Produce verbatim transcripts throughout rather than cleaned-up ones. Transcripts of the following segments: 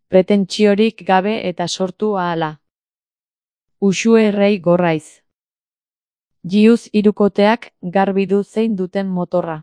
Pretentsiorik gabe eta sortu ahala. Uxue errei gorraiz. Jiuz hirukoteak garbi du zein duten motorra.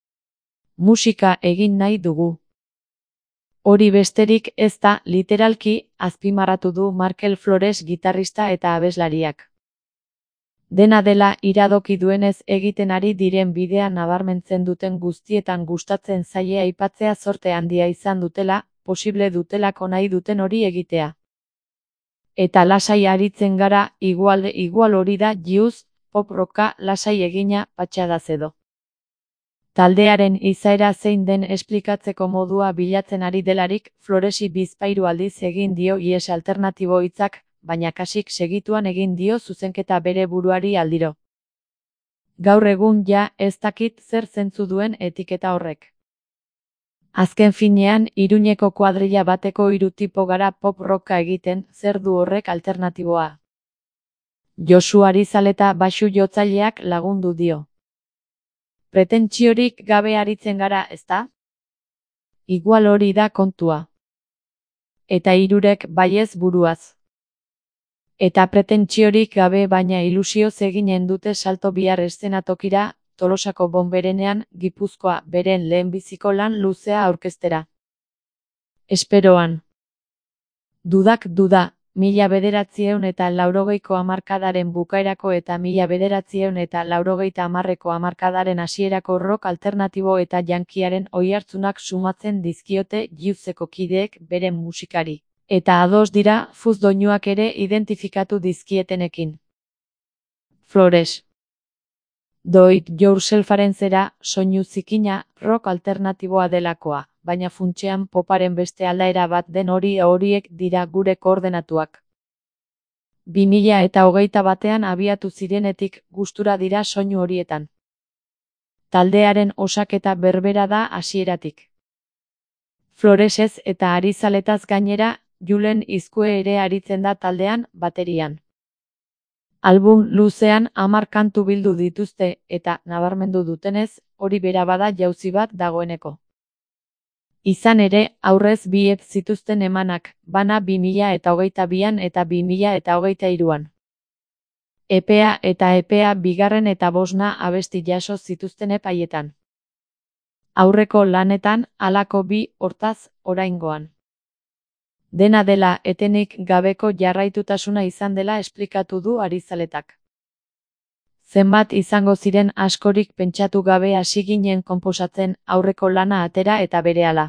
Musika egin nahi dugu. Hori besterik ez da, literalki, azpimarratu du Markel Flores gitarrista eta abeslariak. Dena dela, iradoki duenez egiten ari diren bidea nabarmentzen duten guztietan gustatzen zaie aipatzea zorte handia izan dutela, posible dutelako nahi duten hori egitea. Eta lasai aritzen gara, igual igual hori da jiuz, pop rocka lasai egina, patxadaz edo. Taldearen izaera zein den esplikatzeko modua bilatzen ari delarik, Floresi bizpahiru aldiz egin dio ihes alternatibo hitzak, baina kasik segituan egin dio zuzenketa bere buruari aldiro. Gaur egun ja ez dakit zer zentzu duen etiketa horrek. Azken finean, Iruñeko kuadrilla bateko hiru tipo gara pop rocka egiten, zer du horrek alternatiboa. Josu Arizaleta baxu jotzaileak lagundu dio. Pretentsiorik gabe aritzen gara, ezta? Igual hori da kontua. Eta hirurek baiez buruaz. Eta pretentsiorik gabe baina ilusioz eginen dute salto bihar eszenatokira, Tolosako Bonberenean, Gipuzkoa, beren lehenbiziko lan luzea aurkeztera. Esperoan. Dudak duda, mila bederatziehun eta laurogeiko hamarkadaren bukaerako eta mila bederatziehun eta laurogeita hamarreko hamarkadaren hasierako rock alternatibo eta jankiaren oihartzunak sumatzen dizkiote Jiuzeko kideek beren musikari. Eta ados dira fuz doinuak ere identifikatu dizkietenekin. Flores. Do it yourselfaren zera, soinu zikina, rock alternatiboa delakoa, baina funtsean poparen beste aldaera bat den hori horiek dira gure koordenatuak. bi mila eta hogeita batean abiatu zirenetik gustura dira soinu horietan. Taldearen osaketa berbera da hasieratik. Floresez eta Arizaletaz gainera, Julen Izkue ere aritzen da taldean, baterian. Album luzean hamar kantu bildu dituzte eta, nabarmendu dutenez, hori bera bada jauzi bat dagoeneko. Izan ere, aurrez biet zituzten emanak, bana bi mila eta hogeita bian eta bi mila eta hogeita hiruan. Epea eta epea bigarren eta bosna abesti jaso zituzten epaietan. Aurreko lanetan, halako bi, hortaz, oraingoan. Dena dela etenik gabeko jarraitutasuna izan dela esplikatu du Arizaletak. Zenbat izango ziren askorik pentsatu gabe hasi ginen konposatzen aurreko lana atera eta berehala.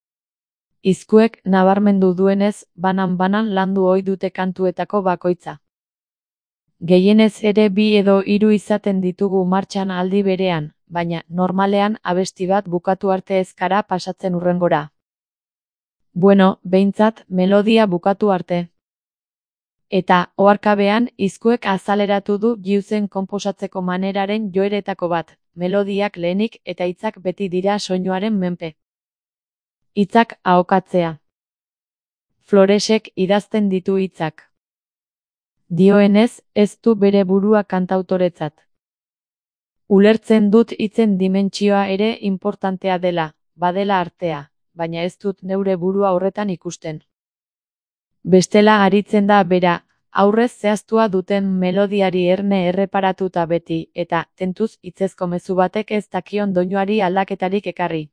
Izkuek nabarmendu duenez, banan-banan landu ohi dute kantuetako bakoitza. Gehienez ere bi edo hiru izaten ditugu martxan aldi berean, baina normalean abesti bat bukatu arte ezkara pasatzen hurrengora. Bueno, behintzat, melodia bukatu arte. Eta, oharkabean, Izkuek azaleratu du Jiuzen konposatzeko maneraren joeretako bat, melodiak lehenik eta hitzak beti dira soinuaren menpe. Hitzak ahokatzea. Floresek idazten ditu hitzak. Dioenez, ez du bere burua kantautoretzat. Ulertzen dut hitzen dimentsioa ere importantea dela, badela artea, baina ez dut neure burua horretan ikusten. Bestela aritzen da bera, aurrez zehaztua duten melodiari erne erreparatuta beti, eta, tentuz, hitzezko mezu batek ez dakion doinuari aldaketarik ekarri.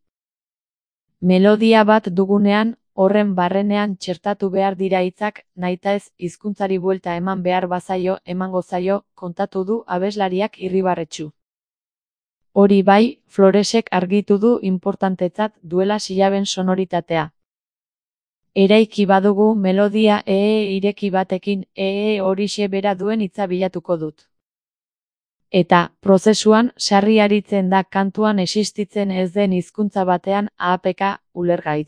Melodia bat dugunean, horren barrenean txertatu behar dira hitzak, nahitaez hizkuntzari buelta eman behar bazaio, emango zaio, kontatu du abeslariak irribarretsu. Hori bai, Floresek argitu du importantetzat duela silaben sonoritatea. Eraiki badugu melodia ee ireki batekin, ee horixe bera duen hitza bilatuko dut. Eta, prozesuan, sarri aritzen da kantuan existitzen ez den hizkuntza batean ahapeka, ulergaiz.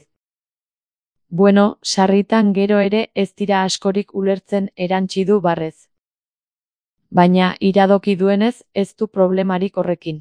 Bueno, sarritan gero ere ez dira askorik ulertzen erantsi du barrez. Baina, iradoki duenez, ez du problemarik horrekin.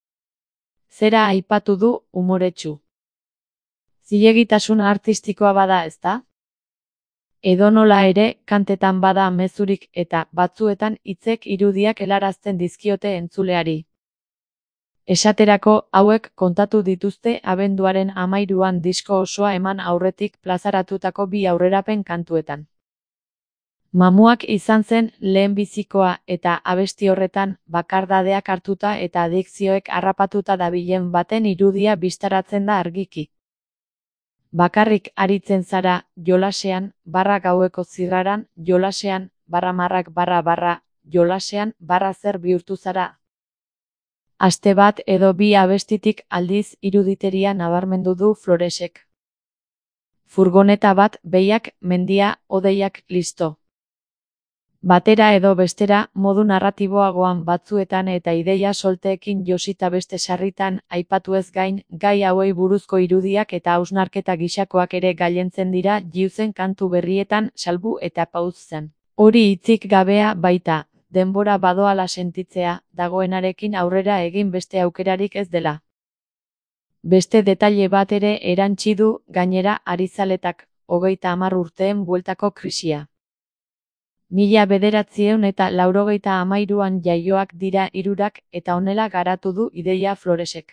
Zera aipatu du, umoretsu. Zilegitasun artistikoa bada, ezta? Edonola ere, kantetan bada mezurik eta batzuetan hitzek irudiak helarazten dizkiote entzuleari. Esaterako, hauek kontatu dituzte abenduaren hamairuan disko osoa eman aurretik plazaratutako bi aurrerapen kantuetan. Mamuak izan zen lehenbizikoa eta abesti horretan bakardadeak hartuta eta adikzioek harrapatuta dabilen baten irudia bistaratzen da argiki. Bakarrik aritzen zara, jolasean, barra gaueko zirraran, jolasean, barra marrak barra barra, jolasean, barra zer bihurtu zara. Aste bat edo bi abestitik aldiz iruditeria nabarmendu du Floresek. Furgoneta bat, behiak, mendia, hodeiak, listo. Batera edo bestera, modu narratiboagoan batzuetan eta ideia solteekin josita beste sarritan, aipatu ez gain, gai hauei buruzko irudiak eta hausnarketa gisakoak ere gailentzen dira jiuzen kantu berrietan salbu eta pauzen. Hori hitzik gabea baita, denbora badoala sentitzea, dagoenarekin aurrera egin beste aukerarik ez dela. Beste detaile bat ere erantsi du, gainera arizaletak, hogeita hamar urteen bueltako krisia. Mila bederatziehun eta laurogeita hamairuan jaioak dira hirurak eta honela garatu du ideia Floresek.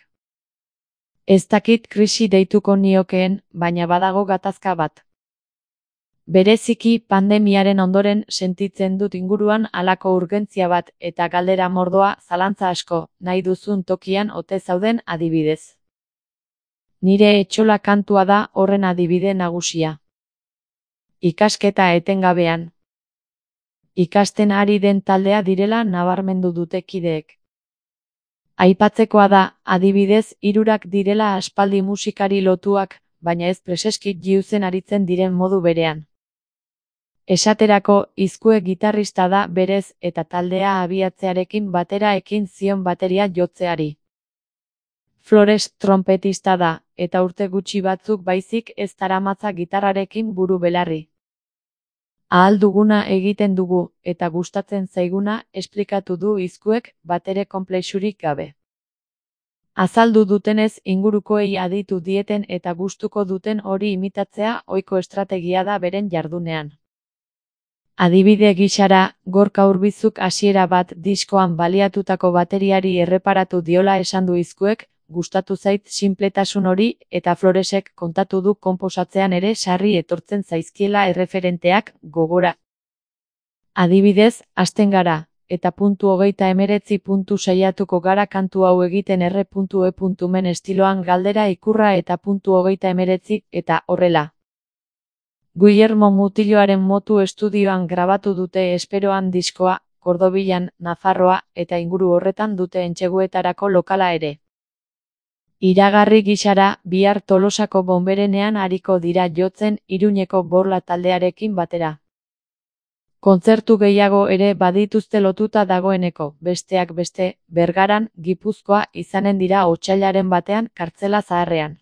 Ez dakit krisi deituko niokeen, baina badago gatazka bat. Bereziki pandemiaren ondoren sentitzen dut inguruan halako urgentzia bat eta galdera mordoa zalantza asko, nahi duzun tokian ote zauden adibidez. Nire etxola kantua da horren adibide nagusia. Ikasketa etengabean. Ikasten ari den taldea direla nabarmendu dute kideek. Aipatzekoa da, adibidez, hirurak direla aspaldi musikari lotuak, baina ez preseski jiuzen aritzen diren modu berean. Esaterako, Izkue gitarrista da berez eta taldea abiatzearekin batera ekin zion bateria jotzeari. Flores trompetista da, eta urte gutxi batzuk baizik ez daramatza gitarrarekin buru belarri. Ahal duguna egiten dugu, eta gustatzen zaiguna, esplikatu du Izkuek batere konplexurik gabe. Azaldu dutenez ingurukoei aditu dieten eta gustuko duten hori imitatzea ohiko estrategia da beren jardunean. Adibide gisara, Gorka Urbizuk hasiera bat diskoan baliatutako bateriari erreparatu diola esan du Izkuek, gustatu zait sinpletasun hori eta Floresek kontatu du konposatzean ere sarri etortzen zaizkiela erreferenteak gogora. Adibidez, hasten gara, eta puntu hogeita emeretzi puntu saiatuko gara kantu hau egiten erre puntu e puntu men estiloan galdera ikurra eta puntu hogeita emeretzi eta horrela. Guillermo Mutiloaren Motu estudioan grabatu dute esperoan diskoa, Kordobilan, Nafarroa eta inguru horretan dute entseguetarako lokala ere. Iragarri gisara, bihar Tolosako Bonberenean ariko dira jotzen Iruñeko Borla taldearekin batera. Kontzertu gehiago ere badituzte lotuta dagoeneko, besteak beste, Bergaran, Gipuzkoa izanen dira otsailaren batean Kartzela Zaharrean.